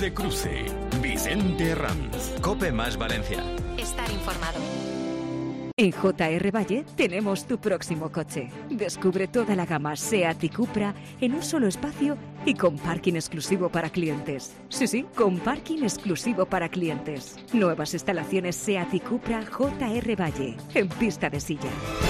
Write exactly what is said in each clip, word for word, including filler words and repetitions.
de Cruce. Vicente Herranz. COPE más Valencia. Estar informado. En J R Valle tenemos tu próximo coche. Descubre toda la gama SEAT y Cupra en un solo espacio y con parking exclusivo para clientes. Sí, sí, con parking exclusivo para clientes. Nuevas instalaciones SEAT y Cupra J R Valle, en pista de silla.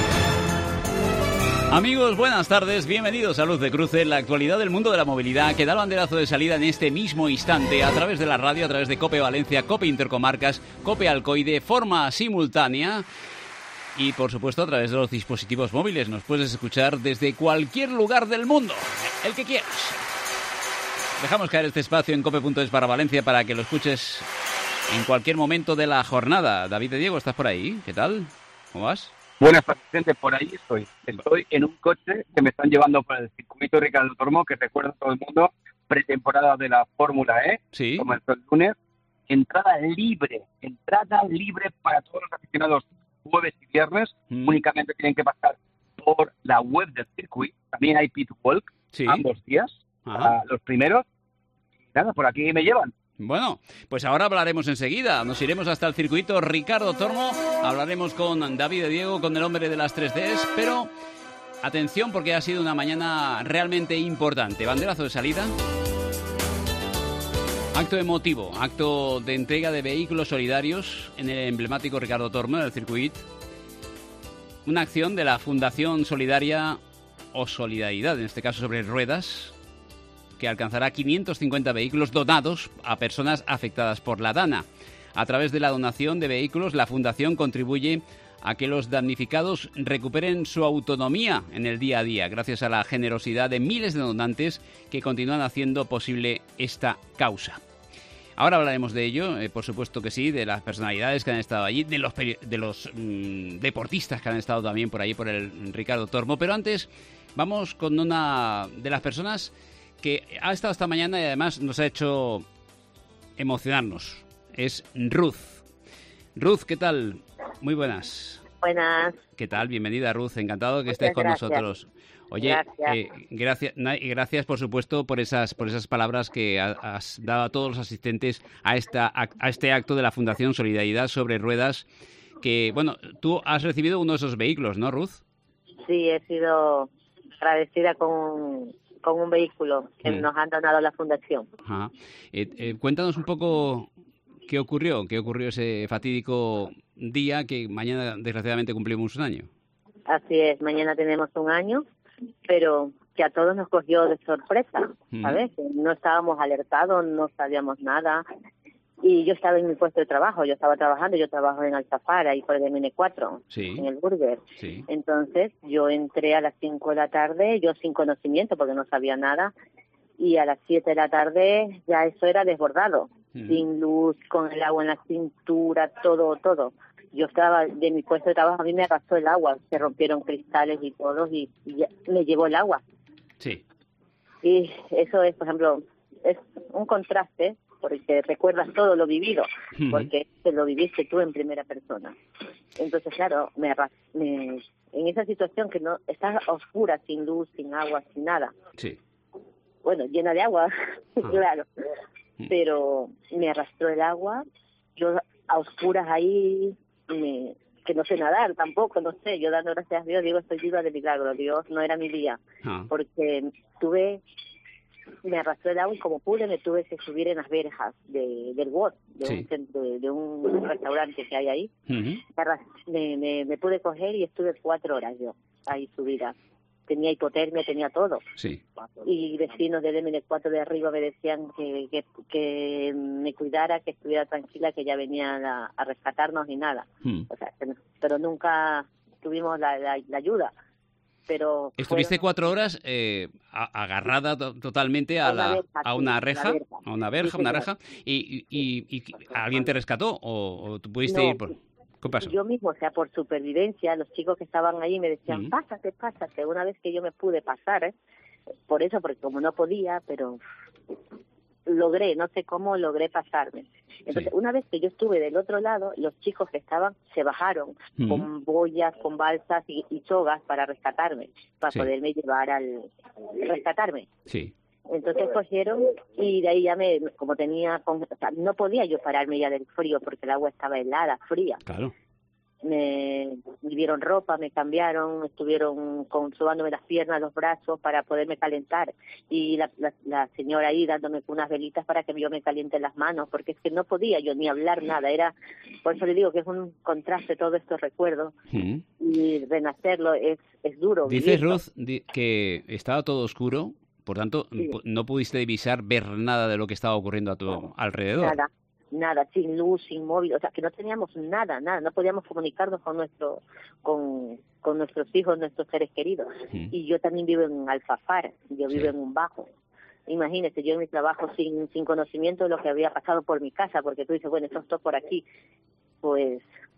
Amigos, buenas tardes, bienvenidos a Luz de Cruce, la actualidad del mundo de la movilidad que da el banderazo de salida en este mismo instante a través de la radio, a través de COPE Valencia, COPE Intercomarcas, COPE Alcoide, forma simultánea y por supuesto a través de los dispositivos móviles. Nos puedes escuchar desde cualquier lugar del mundo, el que quieras. Dejamos caer este espacio en cope punto es para Valencia para que lo escuches en cualquier momento de la jornada. David de Diego, ¿estás por ahí? ¿Qué tal? ¿Cómo vas? Buenas tardes, gente, por ahí estoy. Estoy en un coche que me están llevando por el circuito Ricardo Tormo, que recuerda a todo el mundo, pretemporada de la Fórmula E, sí. Comenzó el lunes. Entrada libre, entrada libre para todos los aficionados jueves y viernes. Mm. Únicamente tienen que pasar por la web del circuito. También hay pit walk, sí. ambos días, Ajá. para los primeros. Y nada, por aquí me llevan. Bueno, pues ahora hablaremos enseguida. Nos iremos hasta el circuito Ricardo Tormo. Hablaremos con David de Diego, con el hombre de las tres Ds. Pero atención porque ha sido una mañana realmente importante. Banderazo de salida. Acto emotivo, acto de entrega de vehículos solidarios en el emblemático Ricardo Tormo, en el circuito. Una acción de la Fundación Solidaria o Solidaridad, en este caso sobre ruedas, que alcanzará quinientos cincuenta vehículos donados a personas afectadas por la DANA. A través de la donación de vehículos, la Fundación contribuye a que los damnificados recuperen su autonomía en el día a día, gracias a la generosidad de miles de donantes que continúan haciendo posible esta causa. Ahora hablaremos de ello, eh, por supuesto que sí, de las personalidades que han estado allí, de los, de los mmm, deportistas que han estado también por ahí, por el Ricardo Tormo. Pero antes, vamos con una de las personas que ha estado esta mañana y además nos ha hecho emocionarnos. Es Ruth. Ruth, ¿qué tal? Muy buenas. Buenas. ¿Qué tal? Bienvenida, Ruth. Encantado de que estés con gracias. nosotros. Oye, gracias. Eh, gracias, gracias por supuesto por esas por esas palabras que has dado a todos los asistentes a esta a este acto de la Fundación Solidaridad sobre Ruedas. Que bueno, tú has recibido uno de esos vehículos, ¿no, Ruth? Sí, he sido agradecida con con un vehículo que mm. nos han donado la Fundación. Ajá. Eh, eh, cuéntanos un poco qué ocurrió, qué ocurrió ese fatídico día que mañana desgraciadamente cumplimos un año. Así es, mañana tenemos un año, pero que a todos nos cogió de sorpresa, ¿sabes? Mm. No estábamos alertados, no sabíamos nada. Y yo estaba en mi puesto de trabajo, yo estaba trabajando, yo trabajo en Altafara, ahí por el M N cuatro, sí. en el Burger. Sí. Entonces yo entré a las cinco de la tarde, yo sin conocimiento porque no sabía nada, y a las siete de la tarde ya eso era desbordado, mm. sin luz, con el agua en la cintura, todo, todo. Yo estaba de mi puesto de trabajo, a mí me arrastró el agua, se rompieron cristales y todo, y, y ya, me llevó el agua. Sí. Y eso es, por ejemplo, es un contraste, porque recuerdas todo lo vivido, uh-huh. porque te lo viviste tú en primera persona. Entonces, claro, me, me en esa situación que no estás oscura, sin luz, sin agua, sin nada. Sí. Bueno, llena de agua, ah. claro. Uh-huh. Pero me arrastró el agua, yo a oscuras ahí, me, que no sé nadar tampoco, no sé, yo dando gracias a Dios, digo, estoy viva de milagro, Dios, no era mi día, uh-huh. porque tuve... me arrastró el agua y como pude me tuve que subir en las verjas de, del W O D, de, sí. un, de, de un restaurante que hay ahí. Uh-huh. me, me, me pude coger y estuve cuatro horas yo ahí subida. Tenía hipotermia, tenía todo. Sí. Y vecinos del M N cuatro de arriba me decían que, que, que me cuidara, que estuviera tranquila, que ya venían a, a rescatarnos y nada. Uh-huh. O sea, pero nunca tuvimos la, la, la ayuda. Pero estuviste fueron... cuatro horas eh, agarrada to- totalmente a, a, la, verja, a una sí, reja, verja. a una verja, sí, una reja, y, y, y, y ¿alguien te rescató o, o tú pudiste no, ir por...? ¿Qué pasó? Yo mismo, o sea, por supervivencia, los chicos que estaban ahí me decían, uh-huh. pásate, pásate. Una vez que yo me pude pasar, ¿eh? por eso, porque como no podía, pero logré, no sé cómo logré pasarme. Entonces, sí. una vez que yo estuve del otro lado, los chicos que estaban se bajaron uh-huh. con boyas, con balsas y, y sogas para rescatarme, para sí. poderme llevar al... rescatarme. Sí. Entonces cogieron y de ahí ya me, como tenía, o sea, no podía yo pararme ya del frío porque el agua estaba helada, fría. Claro. Me, me dieron ropa, me cambiaron, estuvieron consubándome las piernas, los brazos para poderme calentar, y la, la, la señora ahí dándome unas velitas para que yo me caliente las manos, porque es que no podía yo ni hablar nada, era, por eso le digo que es un contraste todos estos recuerdos, mm. y renacerlo es, es duro. Dices, Ruth, di, que estaba todo oscuro, por tanto, sí. no pudiste divisar, ver nada de lo que estaba ocurriendo a tu no, alrededor. Nada. Nada, sin luz, sin móvil, o sea, que no teníamos nada, nada, no podíamos comunicarnos con nuestro, con, con nuestros hijos, nuestros seres queridos. Sí. Y yo también vivo en Alfafar, yo vivo sí. en un bajo. Imagínese, yo en mi trabajo sin, sin conocimiento de lo que había pasado por mi casa, porque tú dices, bueno, esto está por aquí. Pues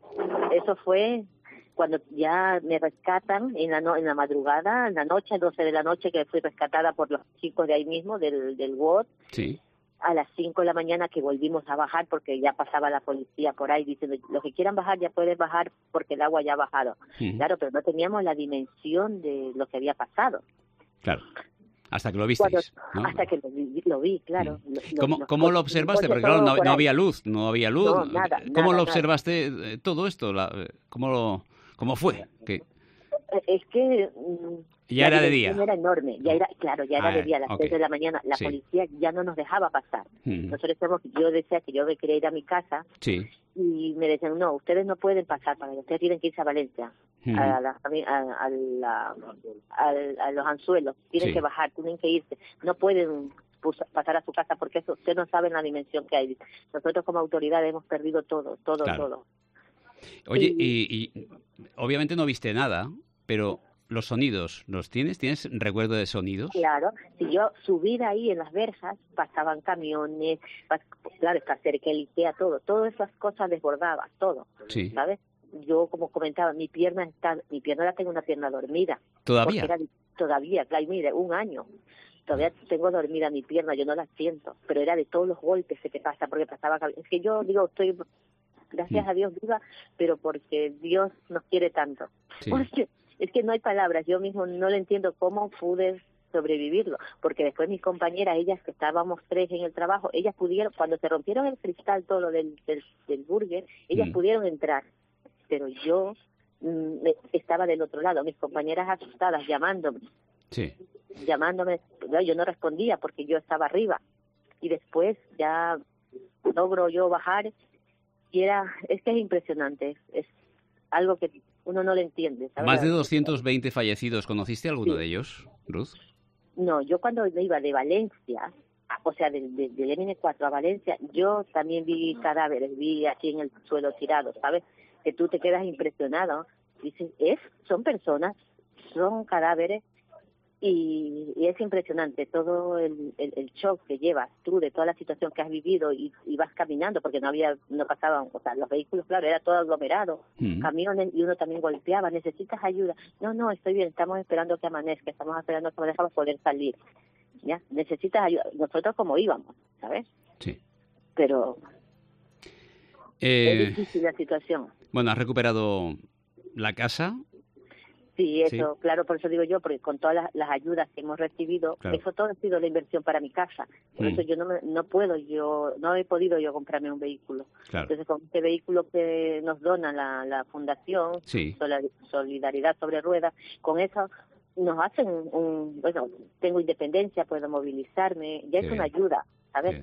eso fue cuando ya me rescatan en la, no, en la madrugada, en la noche, doce de la noche, que fui rescatada por los chicos de ahí mismo, del, del W O D. Sí. A las cinco de la mañana que volvimos a bajar porque ya pasaba la policía por ahí diciendo, los que quieran bajar ya pueden bajar porque el agua ya ha bajado. Sí. Claro, pero no teníamos la dimensión de lo que había pasado. Claro, hasta que lo visteis, Cuando, ¿no? Hasta que lo vi, lo vi claro. Sí. Lo, ¿Cómo, lo, ¿Cómo lo observaste? Porque claro, no, no había luz, no había luz. No, nada, ¿Cómo nada, lo observaste nada. todo esto? La, ¿Cómo lo, cómo fue? ¿Qué? Es que... Ya era de día. Era enorme, ya era, claro, ya era ah, de día, a las okay. seis de la mañana. La sí. policía ya no nos dejaba pasar. Hmm. Nosotros estamos, yo decía que yo me quería ir a mi casa sí. y me decían, no, ustedes no pueden pasar para allá, ustedes tienen que irse a Valencia, hmm. a, la, a, a, la, a, a los anzuelos, tienen sí. que bajar, tienen que irse, no pueden pasar a su casa porque eso, ustedes no saben la dimensión que hay. Nosotros como autoridades hemos perdido todo, todo, claro. todo. Oye, y, y obviamente no viste nada, pero... ¿Los sonidos los tienes? ¿Tienes recuerdo de sonidos? Claro, si yo subí ahí en las verjas, pasaban camiones, pas, claro, está cerca el IKEA, todo, todas esas cosas desbordaba, todo, sí. ¿sabes? Yo, como comentaba, mi pierna está, mi pierna la tengo una pierna dormida. ¿Todavía? Era, todavía, claro, mire, un año. Todavía tengo dormida mi pierna, yo no la siento, pero era de todos los golpes que te pasa, porque pasaba, es que yo digo, estoy, gracias mm. a Dios viva, pero porque Dios nos quiere tanto. Sí. Porque, es que no hay palabras, yo mismo no lo entiendo cómo pude sobrevivirlo, porque después mis compañeras, ellas que estábamos tres en el trabajo, ellas pudieron, cuando se rompieron el cristal todo lo del, del, del burger, ellas mm. pudieron entrar, pero yo mm, estaba del otro lado, mis compañeras asustadas llamándome, sí. llamándome, yo no respondía porque yo estaba arriba, y después ya logro yo bajar, y era, es que es impresionante, es, es algo que uno no lo entiende, ¿sabes? Más de doscientos veinte fallecidos. ¿Conociste alguno sí. de ellos, Ruth? No, yo cuando iba de Valencia, o sea, del, del, del M N cuatro a Valencia, yo también vi cadáveres, vi aquí en el suelo tirados, ¿sabes? Que tú te quedas impresionado. Dicen, es, son personas, son cadáveres, y, y es impresionante todo el, el, el shock que llevas tú de toda la situación que has vivido y, y vas caminando porque no había, no pasaban, o sea, los vehículos, claro, era todo aglomerado, mm. camiones, y uno también golpeaba, necesitas ayuda, no, no, estoy bien, estamos esperando que amanezca, estamos esperando que amanezca para poder salir, ya, necesitas ayuda, nosotros como íbamos, ¿sabes? Sí. Pero eh, es difícil la situación. Bueno, ¿has recuperado la casa? Sí, eso, sí. claro, por eso digo yo, porque con todas las, las ayudas que hemos recibido, claro. eso todo ha sido la inversión para mi casa. Por mm. eso yo no me, no puedo, yo no he podido yo comprarme un vehículo. Claro. Entonces, con este vehículo que nos dona la, la Fundación sí. Solidaridad sobre Ruedas, con eso nos hacen un, un, bueno, tengo independencia, puedo movilizarme, ya Qué es bien. Una ayuda, ¿sabes?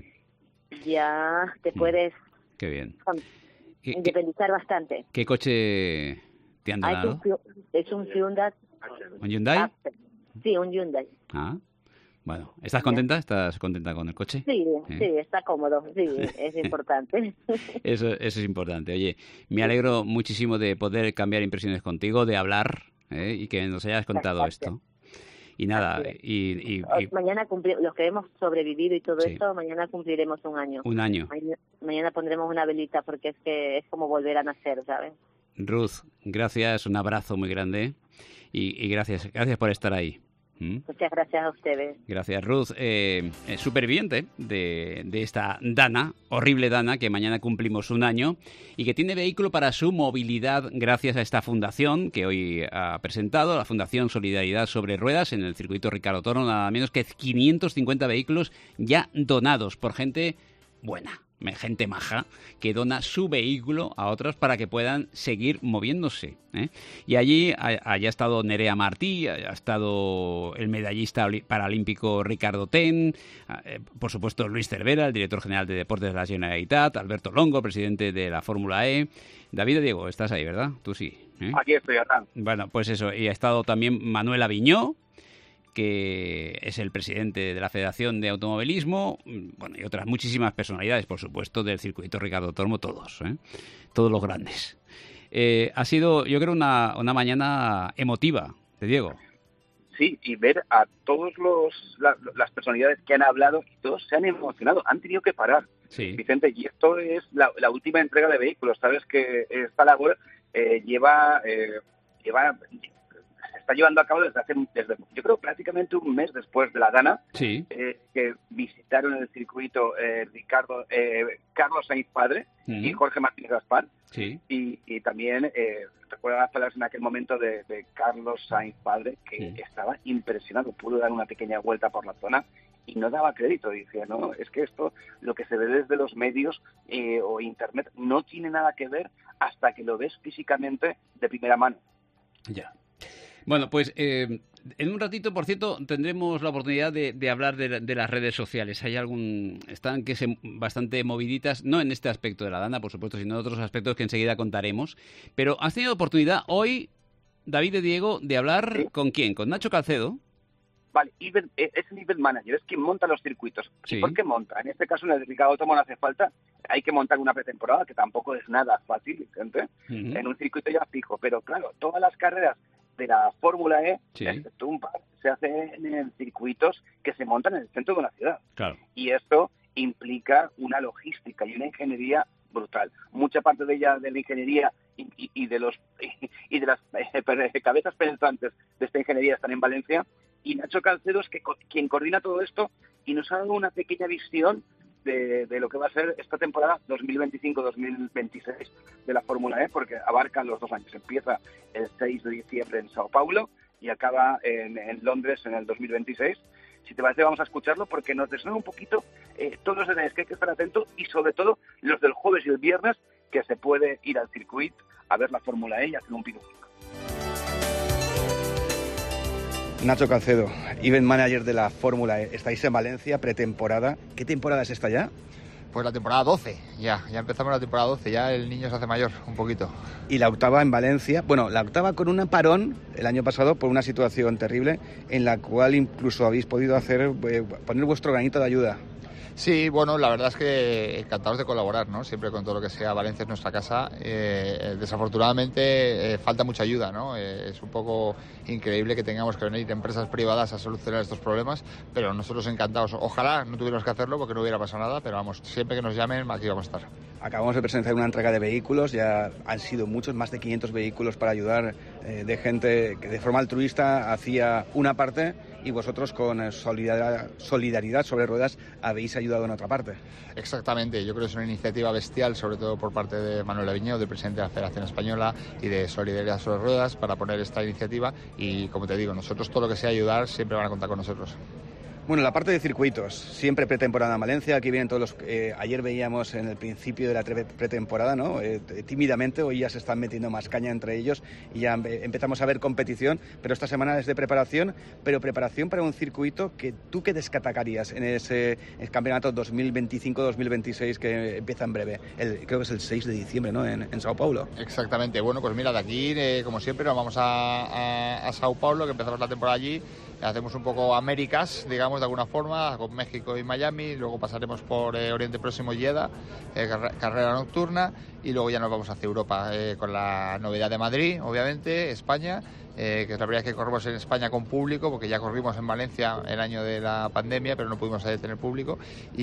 Ya te puedes Qué bien. independizar ¿Qué, bastante. ¿Qué coche te han donado? Ah, es un Hyundai. ¿Un Hyundai? Accent. Sí, un Hyundai. Ah, bueno. ¿Estás contenta? ¿Estás contenta con el coche? Sí, ¿Eh? sí, está cómodo. Sí, es importante. Eso, eso es importante. Oye, me alegro muchísimo de poder cambiar impresiones contigo, de hablar ¿eh? y que nos hayas contado Gracias. Esto. Y nada, y, y, y... mañana cumplir, los que hemos sobrevivido y todo sí. esto, mañana cumpliremos un año. Un año. Mañana, mañana pondremos una velita porque es que es como volver a nacer, ¿sabes? Ruth, gracias, un abrazo muy grande y, y gracias, gracias por estar ahí. ¿Mm? Muchas gracias a ustedes. Gracias, Ruth. Eh, eh, superviviente de, de esta Dana, horrible Dana, que mañana cumplimos un año y que tiene vehículo para su movilidad gracias a esta fundación que hoy ha presentado, la Fundación Solidaridad sobre Ruedas, en el circuito Ricardo Tormo, nada menos que quinientos cincuenta vehículos ya donados por gente buena. Gente maja que dona su vehículo a otros para que puedan seguir moviéndose, ¿eh? Y allí haya estado Nerea Martí, haya estado el medallista paralímpico Ricardo Ten, eh, por supuesto Luis Cervera, el director general de Deportes de la Generalitat, Alberto Longo, presidente de la Fórmula E. David y Diego, estás ahí, ¿verdad? Tú sí, ¿eh? Aquí estoy, acá. Bueno, pues eso, y ha estado también Manuel Aviñó, que es el presidente de la Federación de Automovilismo, bueno, y otras muchísimas personalidades, por supuesto, del circuito Ricardo Tormo, todos, ¿eh? Todos los grandes. Eh, ha sido, yo creo, una, una mañana emotiva, de Diego. Sí, y ver a todos los la, las personalidades que han hablado, y todos se han emocionado, han tenido que parar. Sí. Vicente, y esto es la, la última entrega de vehículos, sabes que esta labor eh, lleva... Eh, lleva está llevando a cabo desde hace, desde, yo creo, prácticamente un mes después de la Dana, sí. eh, que visitaron el circuito eh, Ricardo, eh, Carlos Sainz Padre uh-huh. y Jorge Martínez Gaspar, sí. y, y también eh, recuerdo las palabras en aquel momento de, de Carlos Sainz Padre, que sí. estaba impresionado, pudo dar una pequeña vuelta por la zona y no daba crédito, decía, no, es que esto, lo que se ve desde los medios eh, o internet, no tiene nada que ver hasta que lo ves físicamente de primera mano. Ya. Bueno, pues eh, en un ratito, por cierto, tendremos la oportunidad de, de hablar de, de las redes sociales. Hay algún... Están que se, bastante moviditas, no en este aspecto de la Dana, por supuesto, sino en otros aspectos que enseguida contaremos. Pero has tenido oportunidad hoy, David y Diego, de hablar ¿Sí? ¿con quién? ¿Con Nacho Calcedo? Vale, event, es el event manager, es quien monta los circuitos. Sí. ¿Y por qué monta? En este caso, en el Ricardo Tormo no hace falta. Hay que montar una pretemporada, que tampoco es nada fácil, gente, uh-huh. en un circuito ya fijo. Pero claro, todas las carreras de la Fórmula E, sí. excepto un par, se hacen en circuitos que se montan en el centro de una ciudad. Claro. Y esto implica una logística y una ingeniería brutal. Mucha parte de ella, de la ingeniería y, y, y de los y, y de las eh, cabezas pensantes de esta ingeniería están en Valencia. Y Nacho Calcedo es que, quien coordina todo esto y nos ha dado una pequeña visión de, de lo que va a ser esta temporada dos mil veinticinco dos mil veintiséis de la Fórmula E, porque abarca los dos años. Empieza el seis de diciembre en Sao Paulo y acaba en, en Londres en el dos mil veintiséis. Si te parece, vamos a escucharlo porque nos desnuda un poquito eh, todos los detalles que hay que estar atentos y sobre todo los del jueves y el viernes, que se puede ir al circuito a ver la Fórmula E y hacer un pirujo. Nacho Calcedo, event manager de la Fórmula E. Estáis en Valencia, pretemporada. ¿Qué temporada es esta ya? Pues la temporada doce, ya, ya empezamos la temporada doce, ya el niño se hace mayor un poquito. Y la octava en Valencia, bueno, la octava con un parón el año pasado por una situación terrible en la cual incluso habéis podido hacer eh, poner vuestro granito de ayuda. Sí, bueno, la verdad es que encantados de colaborar, ¿no? Siempre con todo lo que sea Valencia es nuestra casa. Eh, desafortunadamente eh, falta mucha ayuda, ¿no? Eh, es un poco increíble que tengamos que venir empresas privadas a solucionar estos problemas, pero nosotros encantados. Ojalá no tuviéramos que hacerlo porque no hubiera pasado nada, pero vamos, siempre que nos llamen aquí vamos a estar. Acabamos de presenciar una entrega de vehículos, ya han sido muchos, más de quinientos vehículos para ayudar eh, de gente que de forma altruista hacía una parte y vosotros con solidaridad, solidaridad sobre ruedas habéis ayudado en otra parte. Exactamente, yo creo que es una iniciativa bestial, sobre todo por parte de Manuel Aviñó, del presidente de la Federación Española y de Solidaridad sobre Ruedas, para poner esta iniciativa y, como te digo, nosotros todo lo que sea ayudar siempre van a contar con nosotros. Bueno, la parte de circuitos, siempre pretemporada en Valencia, aquí vienen todos los... Eh, ayer veíamos en el principio de la pretemporada, ¿no? Eh, tímidamente, hoy ya se están metiendo más caña entre ellos y ya empezamos a ver competición, pero esta semana es de preparación, pero preparación para un circuito que tú qué destacarías en ese el campeonato dos mil veinticinco dos mil veintiséis que empieza en breve, el, creo que es el seis de diciembre, ¿no? En, en Sao Paulo. Exactamente, bueno, pues mira, de aquí, eh, como siempre, nos vamos a, a, a Sao Paulo, que empezamos la temporada allí. Hacemos un poco Américas, digamos, de alguna forma, con México y Miami. Luego pasaremos por eh, Oriente Próximo y Jeddah, eh, carrera nocturna. y luego ya nos vamos hacia Europa eh, con la novedad de Madrid, obviamente, España. Eh, que es la primera vez que corremos en España con público, porque ya corrimos en Valencia el año de la pandemia, pero no pudimos eh, tener público.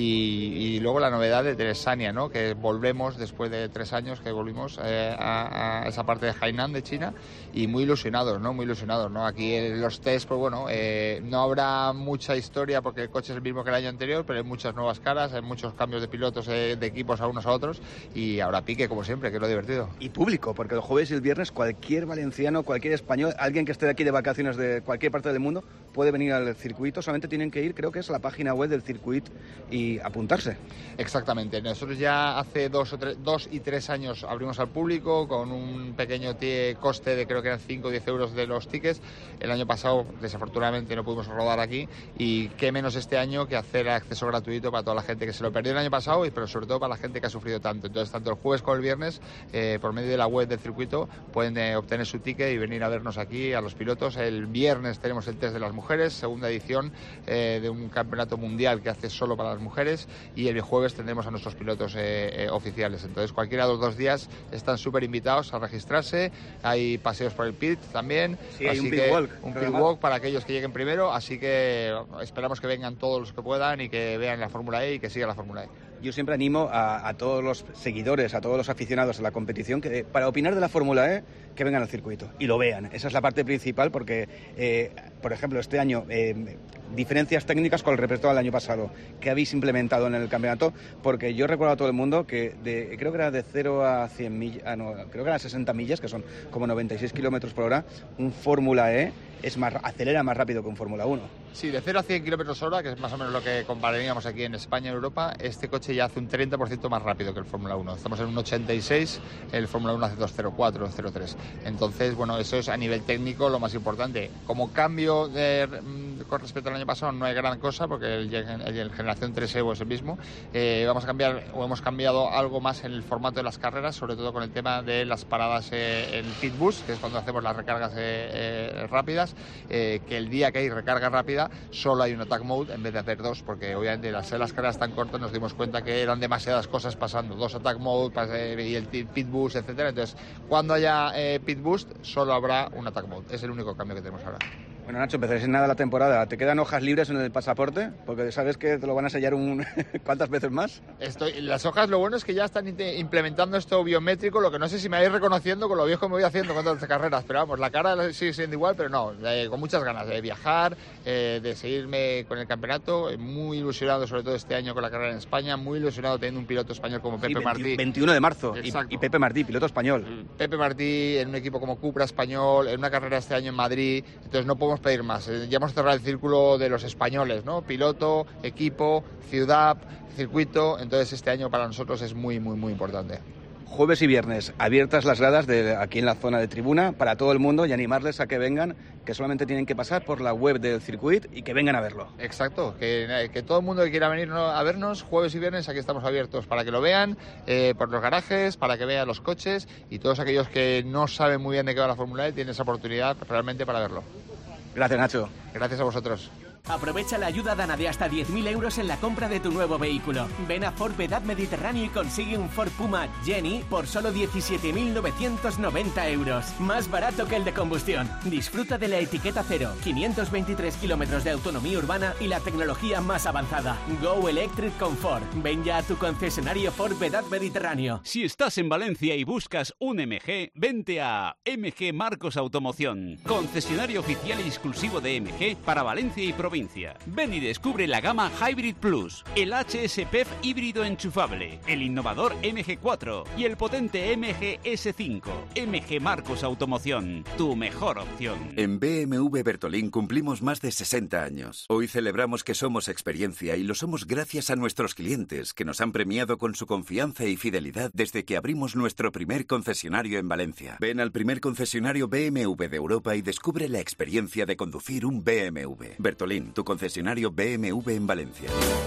Y, y luego la novedad de Teresania, ¿no? Que volvemos después de tres años que volvimos eh, a, a esa parte de Hainan, de China, y muy ilusionados, ¿no? Muy ilusionados, ¿no? Aquí en los test, pues bueno, eh, no habrá mucha historia porque el coche es el mismo que el año anterior, pero hay muchas nuevas caras, hay muchos cambios de pilotos, eh, de equipos a unos a otros, y habrá pique, como siempre, que es lo divertido. Y público, porque el jueves y el viernes cualquier valenciano, cualquier español, alguien que esté de aquí de vacaciones de cualquier parte del mundo puede venir al circuito, solamente tienen que ir, creo que es a la página web del circuito y apuntarse. Exactamente, nosotros ya hace dos, o tres, dos y tres años abrimos al público con un pequeño tie, coste de creo que eran cinco o diez euros de los tickets. El año pasado desafortunadamente no pudimos rodar aquí, y qué menos este año que hacer acceso gratuito para toda la gente que se lo perdió el año pasado, y pero sobre todo para la gente que ha sufrido tanto. Entonces tanto el jueves como el viernes eh, por medio de la web del circuito pueden eh, obtener su ticket y venir a vernos aquí a los pilotos. El viernes tenemos el test de las mujeres, segunda edición eh, de un campeonato mundial que hace solo para las mujeres, y el jueves tendremos a nuestros pilotos eh, eh, oficiales. Entonces cualquiera de los dos días están súper invitados a registrarse. Hay paseos por el pit también, sí, así hay un que pit walk, un pit walk para aquellos que lleguen primero, así que esperamos que vengan todos los que puedan y que vean la Fórmula E y que sigan la Fórmula E. Yo siempre animo a, a todos los seguidores, a todos los aficionados a la competición, que para opinar de la Fórmula E, que vengan al circuito y lo vean. Esa es la parte principal porque, eh, por ejemplo, este año, eh, diferencias técnicas con respecto al año pasado, que habéis implementado en el campeonato, porque yo recuerdo a todo el mundo que de, creo que era de cero a cien millas, ah, no, creo que era sesenta millas, que son como noventa y seis kilómetros por hora, un Fórmula E es más, acelera más rápido que un Fórmula uno. Sí, de cero a cien kilómetros hora, que es más o menos lo que compararíamos aquí en España y en Europa, este coche ya hace un treinta por ciento más rápido que el Fórmula uno. Estamos en un ochenta y seis, el Fórmula uno hace dos cero cuatro, dos cero tres. Entonces, bueno, eso es a nivel técnico lo más importante. Como cambio de, con respecto al año pasado no hay gran cosa, porque el, el, el Generación tres Evo es el mismo. Eh, vamos a cambiar, o hemos cambiado algo más en el formato de las carreras, sobre todo con el tema de las paradas eh, en Pit Boost, que es cuando hacemos las recargas eh, eh, rápidas, eh, que el día que hay recarga rápida solo hay un attack mode en vez de hacer dos, porque obviamente las, las carreras tan cortas nos dimos cuenta que eran demasiadas cosas pasando, dos attack mode y el pit boost, etcétera. Entonces, cuando haya eh, pit boost, solo habrá un attack mode. Es el único cambio que tenemos ahora. Bueno, Nacho, empezaréis en nada la temporada. ¿Te quedan hojas libres en el pasaporte? Porque sabes que te lo van a sellar un... ¿cuántas veces más? Estoy... Las hojas, lo bueno es que ya están implementando esto biométrico, lo que no sé si me vais reconociendo con lo viejo que me voy haciendo con todas las carreras, pero vamos, la cara sigue siendo igual, pero no, eh, con muchas ganas de viajar, eh, de seguirme con el campeonato, muy ilusionado sobre todo este año con la carrera en España, muy ilusionado teniendo un piloto español como Pepe sí, Martí. veintiuno de marzo, y, y Pepe Martí, piloto español. Pepe Martí en un equipo como Cupra español, en una carrera este año en Madrid, entonces no podemos pedir más. Eh, ya hemos cerrado el círculo de los españoles, ¿no? Piloto, equipo, ciudad, circuito. Entonces este año para nosotros es muy, muy, muy importante. Jueves y viernes, abiertas las gradas de aquí en la zona de tribuna para todo el mundo y animarles a que vengan, que solamente tienen que pasar por la web del circuito y que vengan a verlo. Exacto, que, que todo el mundo que quiera venir a vernos, jueves y viernes, aquí estamos abiertos para que lo vean, eh, por los garajes, para que vean los coches, y todos aquellos que no saben muy bien de qué va la Fórmula E tienen esa oportunidad realmente para verlo. Gracias, Nacho. Gracias a vosotros. Aprovecha la ayuda Dana de hasta diez mil euros en la compra de tu nuevo vehículo. Ven a Ford Vedad Mediterráneo y consigue un Ford Puma Jenny por solo diecisiete mil novecientos noventa euros. Más barato que el de combustión. Disfruta de la etiqueta cero, quinientos veintitrés kilómetros de autonomía urbana y la tecnología más avanzada. Go Electric con Ford. Ven ya a tu concesionario Ford Vedad Mediterráneo. Si estás en Valencia y buscas un M G, vente a M G Marcos Automoción, concesionario oficial y exclusivo de M G para Valencia y provincia. Ven y descubre la gama Hybrid Plus, el H S P E F híbrido enchufable, el innovador M G cuatro y el potente M G S cinco. M G Marcos Automoción, tu mejor opción. En B M W Bertolín cumplimos más de sesenta años. Hoy celebramos que somos experiencia y lo somos gracias a nuestros clientes, que nos han premiado con su confianza y fidelidad desde que abrimos nuestro primer concesionario en Valencia. Ven al primer concesionario B M W de Europa y descubre la experiencia de conducir un B M W. Bertolín, tu concesionario B M W en Valencia.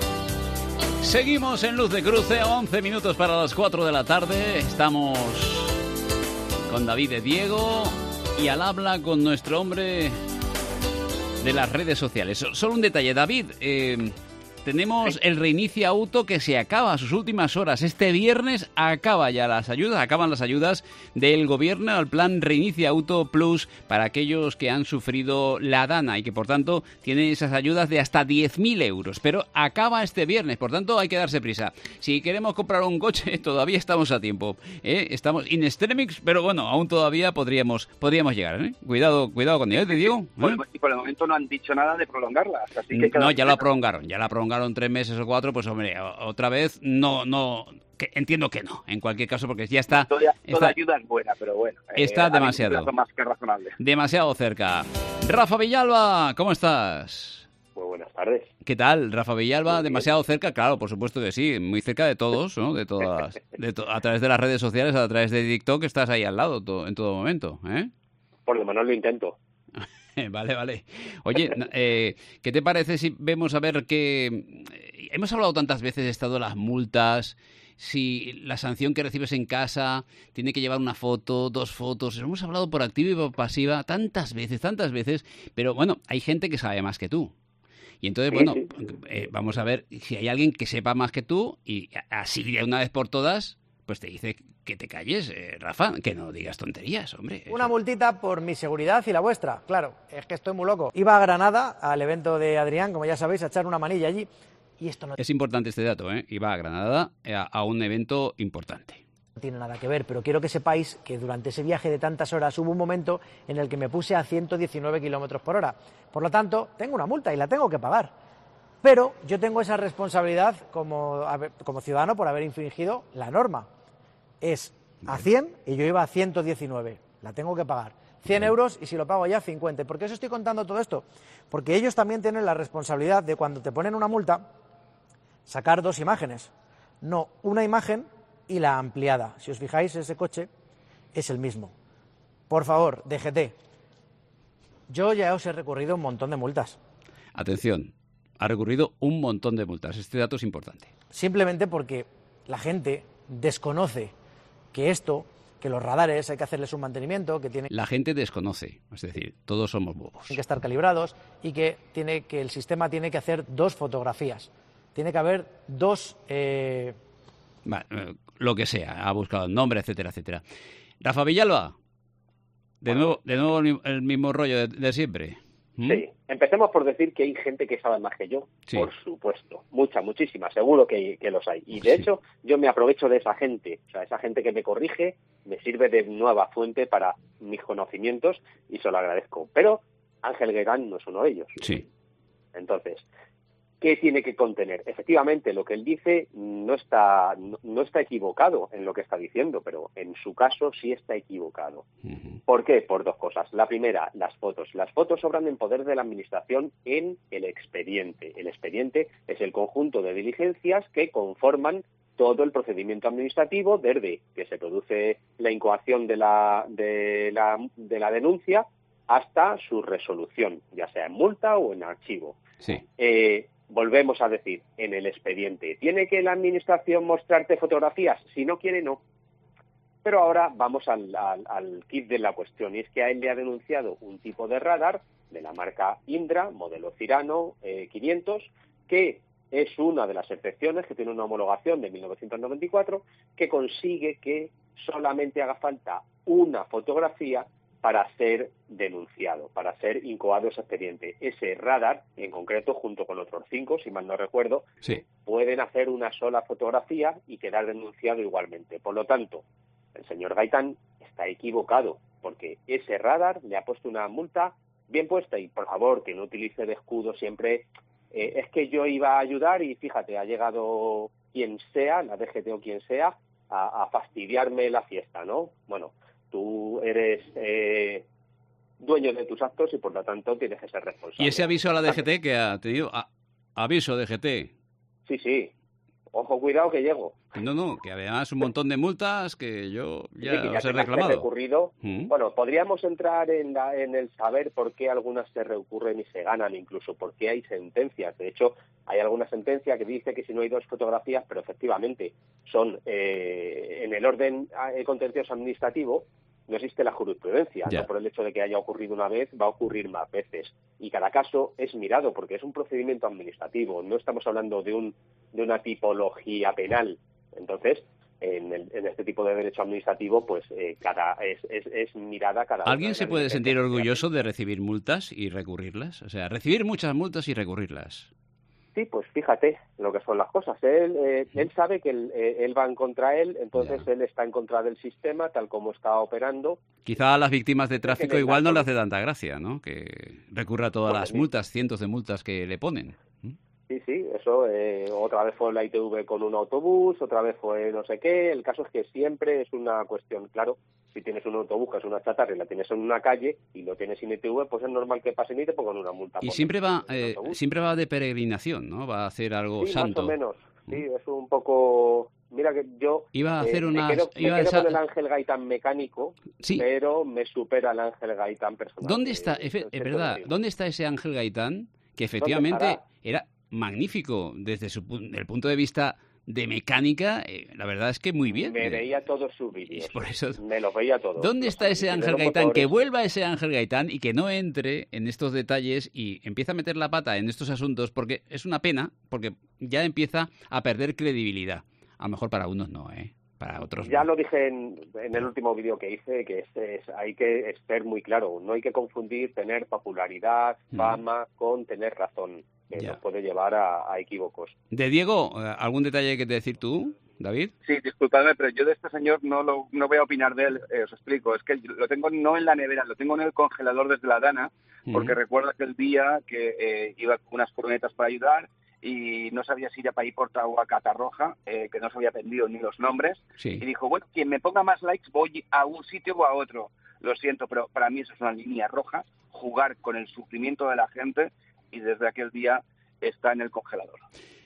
Seguimos en Luz de Cruce, once minutos para las cuatro de la tarde. Estamos con David de Diego y al habla con nuestro hombre de las redes sociales. Solo un detalle, David. Eh, tenemos el reinicia auto que se acaba a sus últimas horas. Este viernes acaba ya las ayudas, acaban las ayudas del gobierno al plan Reinicia Auto Plus para aquellos que han sufrido la dana y que por tanto tienen esas ayudas de hasta diez mil euros. Pero acaba este viernes, por tanto hay que darse prisa. Si queremos comprar un coche todavía estamos a tiempo, ¿eh? Estamos in extremis, pero bueno, aún todavía podríamos podríamos llegar, ¿eh? Cuidado, cuidado con ello, te digo. ¿eh? Por, por el momento no han dicho nada de prolongarlas. Así que no, ya la prolongaron, ya la prolongaron tres meses o cuatro, pues hombre, otra vez no, no, que, entiendo que no, en cualquier caso, porque ya está... Toda, toda está, ayuda es buena, pero bueno. Está eh, demasiado. Más que razonable. Demasiado cerca. Rafa Villalba, ¿cómo estás? Muy buenas tardes. ¿Qué tal, Rafa Villalba? Demasiado cerca, claro, por supuesto que sí, muy cerca de todos, ¿no? De todas, de to a través de las redes sociales, a través de TikTok, estás ahí al lado to en todo momento, ¿eh? Por lo menos lo intento. Vale, vale. Oye, eh, ¿qué te parece si vemos a ver que... Hemos hablado tantas veces de estado de las multas, si la sanción que recibes en casa tiene que llevar una foto, dos fotos... Hemos hablado por activa y por pasiva tantas veces, tantas veces, pero bueno, hay gente que sabe más que tú. Y entonces, sí, bueno, sí. Eh, vamos a ver si hay alguien que sepa más que tú y así de una vez por todas... Pues te dice que te calles, eh, Rafa, que no digas tonterías, hombre. Una multita por mi seguridad y la vuestra, claro, es que estoy muy loco. Iba a Granada, al evento de Adrián, como ya sabéis, a echar una manilla allí, y esto no... Es importante este dato, ¿eh? Iba a Granada a, a un evento importante. No tiene nada que ver, pero quiero que sepáis que durante ese viaje de tantas horas hubo un momento en el que me puse a ciento diecinueve kilómetros por hora. Por lo tanto, tengo una multa y la tengo que pagar. Pero yo tengo esa responsabilidad como, como ciudadano por haber infringido la norma. Es a cien y yo iba a ciento diecinueve. La tengo que pagar. cien euros y si lo pago ya, cincuenta. ¿Por qué os estoy contando todo esto? Porque ellos también tienen la responsabilidad de cuando te ponen una multa, sacar dos imágenes. No, una imagen y la ampliada. Si os fijáis, ese coche es el mismo. Por favor, D G T. Yo ya os he recurrido un montón de multas. Atención. Ha recurrido un montón de multas. Este dato es importante. Simplemente porque la gente desconoce que esto, que los radares hay que hacerles un mantenimiento, que tiene... La gente desconoce, es decir, todos somos bobos. Tienen que estar calibrados y que, tiene, que el sistema tiene que hacer dos fotografías. Tiene que haber dos... Eh... Vale, lo que sea, ha buscado el nombre, etcétera, etcétera. Rafa Villalba, de bueno. nuevo, de nuevo el, el mismo rollo de, de siempre. ¿Mm? Sí, empecemos por decir que hay gente que sabe más que yo, sí. Por supuesto, mucha, muchísima, seguro que, que los hay. Y de sí. hecho, yo me aprovecho de esa gente, o sea, esa gente que me corrige, me sirve de nueva fuente para mis conocimientos y se lo agradezco. Pero Ángel Guerán no es uno de ellos. Sí. Entonces, ¿qué tiene que contener? Efectivamente, lo que él dice no está, no, no está equivocado en lo que está diciendo, pero en su caso sí está equivocado. Uh-huh. ¿Por qué? Por dos cosas. La primera, las fotos. Las fotos sobran en poder de la Administración en el expediente. El expediente es el conjunto de diligencias que conforman todo el procedimiento administrativo desde que se produce la incoación de la, de la, de la denuncia hasta su resolución, ya sea en multa o en archivo. Sí. Eh, Volvemos a decir, en el expediente, ¿tiene que la Administración mostrarte fotografías? Si no quiere, no. Pero ahora vamos al, al, al kit de la cuestión, y es que a él le ha denunciado un tipo de radar de la marca Indra, modelo Cyrano eh, quinientos, que es una de las excepciones, que tiene una homologación de mil novecientos noventa y cuatro, que consigue que solamente haga falta una fotografía para ser denunciado, para ser incoado ese expediente. Ese radar, en concreto, junto con otros cinco, si mal no recuerdo, sí. pueden hacer una sola fotografía y quedar denunciado igualmente. Por lo tanto, el señor Gaitán está equivocado, porque ese radar le ha puesto una multa bien puesta, y por favor, que no utilice de escudo siempre, eh, es que yo iba a ayudar y fíjate, ha llegado quien sea, la D G T o quien sea, a, a fastidiarme la fiesta, ¿no? Bueno, tú eres eh, dueño de tus actos y por lo tanto tienes que ser responsable. ¿Y ese aviso a la D G T que ha tenido? A, aviso D G T. Sí, sí. Ojo, cuidado que llego. No, no, que además un montón de multas que yo ya, sí, que ya os he reclamado. Recurrido. ¿Mm? Bueno, podríamos entrar en, la, en el saber por qué algunas se recurren y se ganan, incluso por qué hay sentencias. De hecho, hay alguna sentencia que dice que si no hay dos fotografías, pero efectivamente son eh, en el orden contencioso administrativo, no existe la jurisprudencia. Ya. No por el hecho de que haya ocurrido una vez, va a ocurrir más veces. Y cada caso es mirado, porque es un procedimiento administrativo. No estamos hablando de un de una tipología penal. Entonces, en, el, en este tipo de derecho administrativo, pues eh, cada es, es, es mirada cada ¿Alguien una se puede sentir orgulloso de recibir multas y recurrirlas? O sea, recibir muchas multas y recurrirlas. Sí, pues fíjate lo que son las cosas. Él eh, él sabe que él, eh, él va en contra él, entonces Ya. él está en contra del sistema tal como está operando. Quizá a las víctimas de tráfico igual no le hace hace tanta gracia, ¿no? Que recurra a todas Bueno, las sí. multas, cientos de multas que le ponen. Sí, sí, eso, eh, otra vez fue la I T V con un autobús, otra vez fue no sé qué. El caso es que siempre es una cuestión, claro, si tienes un autobús que es una chatarra y la tienes en una calle y lo tienes sin I T V, pues es normal que pasen y te pongan una multa. Y por siempre no va, tener eh, autobús. siempre va de peregrinación, ¿no? Va a hacer algo Sí, santo. más o menos. Sí, es un poco... Mira que yo Iba a hacer eh, unas- me quedo, me iba a quedo esa- con el Ángel Gaitán mecánico, Sí. pero me supera el Ángel Gaitán personal. ¿Dónde está, Eh, efe- siento es verdad, decirlo. dónde está ese Ángel Gaitán que efectivamente estará? era magnífico desde su pu- el punto de vista de mecánica? Eh, la verdad es que muy bien. Me Eh, veía todos sus vídeos. por eso- Me los veía todos. ¿Dónde Los está ese Ángel primeros Gaitán? motores. Que vuelva ese Ángel Gaitán y que no entre en estos detalles y empieza a meter la pata en estos asuntos, porque es una pena, porque ya empieza a perder credibilidad. A lo mejor para unos no, ¿eh? Para otros Ya no. lo dije en, en el último vídeo que hice, que es, es- hay que ser muy claro. No hay que confundir tener popularidad, Mm. fama, con tener razón, que Ya. nos puede llevar a, a equívocos. De Diego, eh, ¿algún detalle que te decir tú, David? Sí, disculpadme, pero yo de este señor no lo, no voy a opinar de él, eh, os explico. Es que lo tengo no en la nevera, lo tengo en el congelador desde la Dana, porque Ujú. recuerdo aquel día que eh, iba con unas furgonetas para ayudar y no sabía si era para ir por o a Catarroja, eh, que no se había aprendido ni los nombres, Sí. y dijo, bueno, quien me ponga más likes voy a un sitio o a otro. Lo siento, pero para mí eso es una línea roja, jugar con el sufrimiento de la gente, y desde aquel día está en el congelador.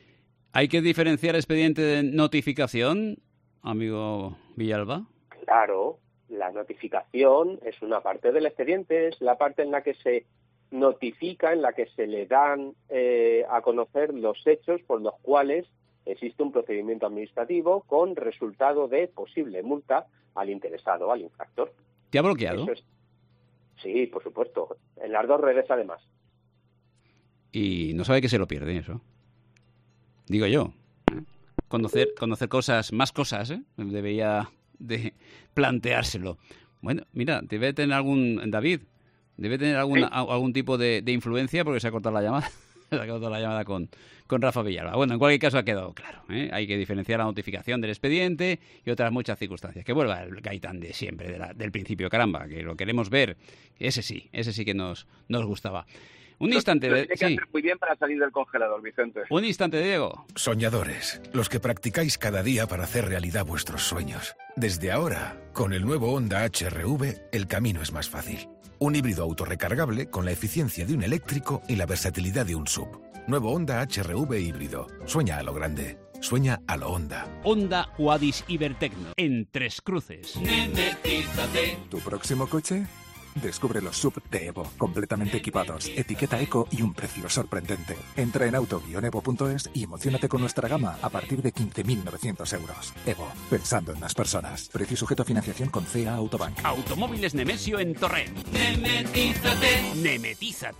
¿Hay que diferenciar expediente de notificación, amigo Villalba? Claro, la notificación es una parte del expediente, es la parte en la que se notifica, en la que se le dan eh, a conocer los hechos por los cuales existe un procedimiento administrativo con resultado de posible multa al interesado, al infractor. ¿Te ha bloqueado? Eso es- Sí, por supuesto. En las dos redes, además. Y no sabe que se lo pierde eso. Digo yo. ¿eh? Conocer, conocer cosas, más cosas, ¿eh? Debería de planteárselo. Bueno, mira, debe tener algún... David, debe tener algún, Sí. a- algún tipo de, de influencia porque se ha cortado la llamada. Se ha cortado la llamada con, con Rafa Villalba. Bueno, en cualquier caso ha quedado claro, ¿eh? Hay que diferenciar la notificación del expediente y otras muchas circunstancias. Que vuelva el Gaitán de siempre, de la- del principio, caramba, que lo queremos ver. Ese sí, ese sí que nos, nos gustaba. Un Lo- instante, lo de, tiene que sí, hacer muy bien para salir del congelador, Vicente. un instante, Diego. Soñadores, los que practicáis cada día para hacer realidad vuestros sueños. Desde ahora, con el nuevo Honda H R V, el camino es más fácil. Un híbrido autorrecargable con la eficiencia de un eléctrico y la versatilidad de un sub. Nuevo Honda H R V híbrido. Sueña a lo grande. Sueña a lo Honda. Honda Huadis Ibertecno, en Tres Cruces. ¿Tu próximo coche? Descubre los sub de Evo, completamente equipados, etiqueta eco y un precio sorprendente. Entra en auto guion evo punto es y emocionate con nuestra gama a partir de quince mil novecientos euros. Evo, pensando en las personas. Precio sujeto a financiación con C A Autobank. Automóviles Nemesio en Torrent. Nemetízate. Nemetízate.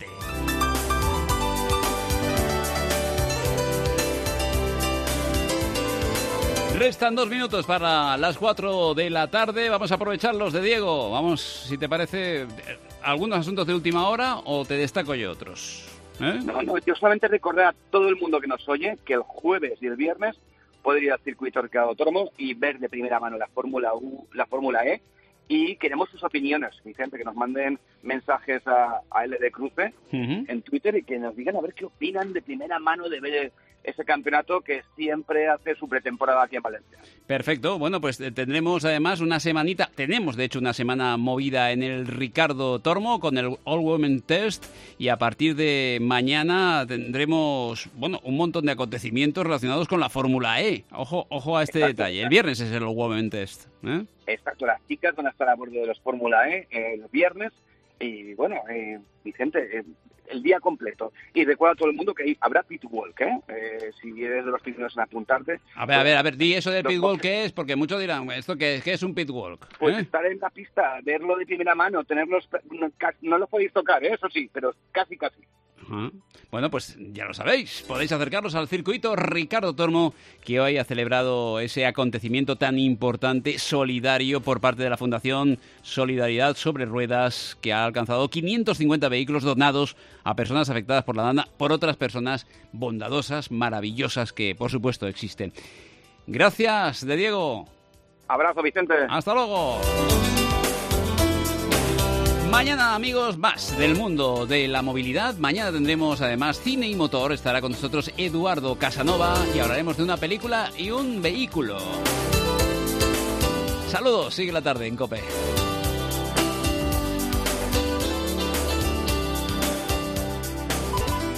Restan dos minutos para las cuatro de la tarde. Vamos a aprovecharlos de Diego. Vamos, si te parece, algunos asuntos de última hora o te destaco yo otros. ¿Eh? No, no, yo solamente recordar a todo el mundo que nos oye que el jueves y el viernes puede ir al circuito Ricardo Tormo y ver de primera mano la Fórmula U, la Fórmula E, y queremos sus opiniones, Vicente, que nos manden mensajes a, a L D Cruce Uh-huh. en Twitter y que nos digan a ver qué opinan de primera mano de ver ese campeonato que siempre hace su pretemporada aquí en Valencia. Perfecto. Bueno, pues eh, tendremos además una semanita, tenemos de hecho una semana movida en el Ricardo Tormo con el All Women Test y a partir de mañana tendremos, bueno, un montón de acontecimientos relacionados con la Fórmula E. Ojo, ojo a este Exacto. detalle. El viernes es el All Women Test, ¿eh? Exacto, las chicas van a estar a bordo de los Fórmula E eh, el viernes y bueno, eh, Vicente, eh, el día completo. Y recuerda a todo el mundo que habrá pitwalk, ¿eh? eh si eres de los primeros en apuntarte. A ver, a ver, a ver, di eso del pitwalk, ¿qué es? Porque muchos dirán, ¿esto qué, qué es un pitwalk? ¿Eh? Pues estar en la pista, verlo de primera mano, tenerlos, no, no los podéis tocar, ¿eh? Eso sí, pero casi, casi. Uh-huh. Bueno, pues ya lo sabéis, podéis acercaros al circuito Ricardo Tormo, que hoy ha celebrado ese acontecimiento tan importante, solidario, por parte de la Fundación Solidaridad sobre Ruedas, que ha alcanzado quinientos cincuenta vehículos donados a personas afectadas por la dana, por otras personas bondadosas, maravillosas, que por supuesto existen. Gracias, de Diego. Abrazo, Vicente. Hasta luego. Mañana, amigos, más del mundo de la movilidad. Mañana tendremos además Cine y Motor. Estará con nosotros Eduardo Casanova y hablaremos de una película y un vehículo. Saludos, sigue la tarde en COPE.